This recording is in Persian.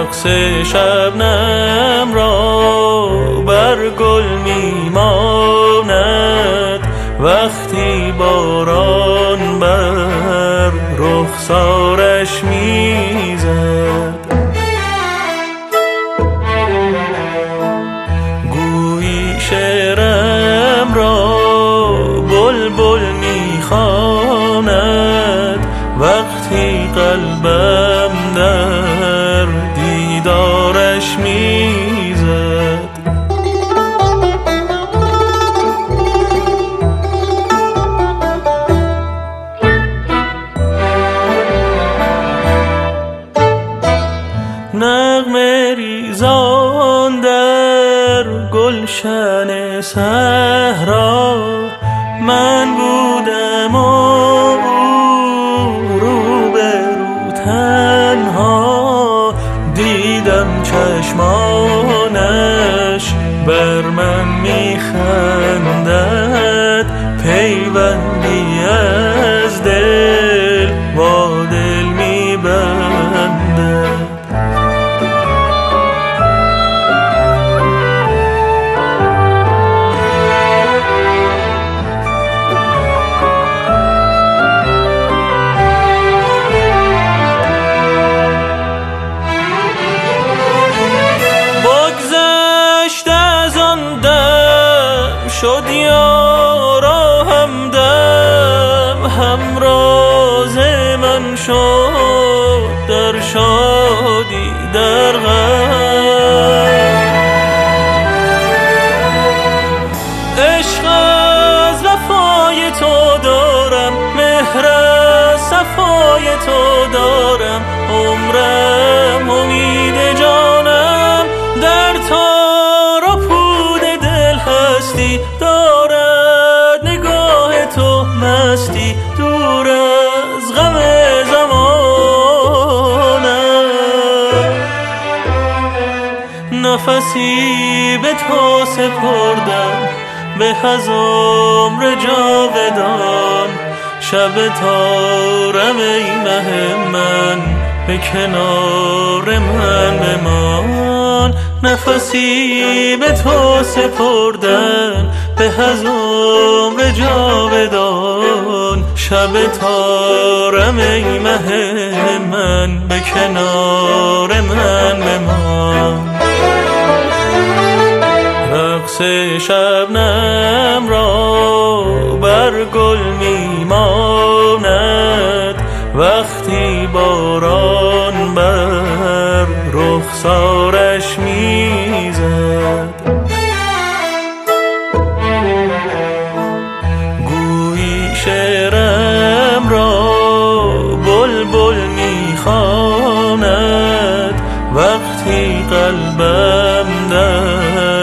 رقص شبنم را بر گل میماند وقتی باران بر رخسارش میزد. گویی شعرم را بلبل میخواند وقتی قلبم در دیدارش میزد. نغمه ریزان در گلشن صحرا من بودم و روبرو تنها، دیدم چشمانش بر من میخندد، پیوندی از دل با دل میبندد. شد یارا همدم، همراز من شد در شادی در غم. عشق از وفای تو دارم، مهر از صفای تو دارم، عمرم امید جانم در تار و پود دل هستی دارد نگاه تو مستی دور از غم زمانم. نفسی به تو سپردم به از عمر جاودان، شب تارم ای مه من به کنار من بمان. نفسی به تو سپردن به از عمر جاودان، شب تارم ای مه من به کنار من بمان. رقص شبنم را بر گل میماند وقتی باران بر رخسارش میزد. گویی شعرم را بلبل میخواند وقتی قلبم در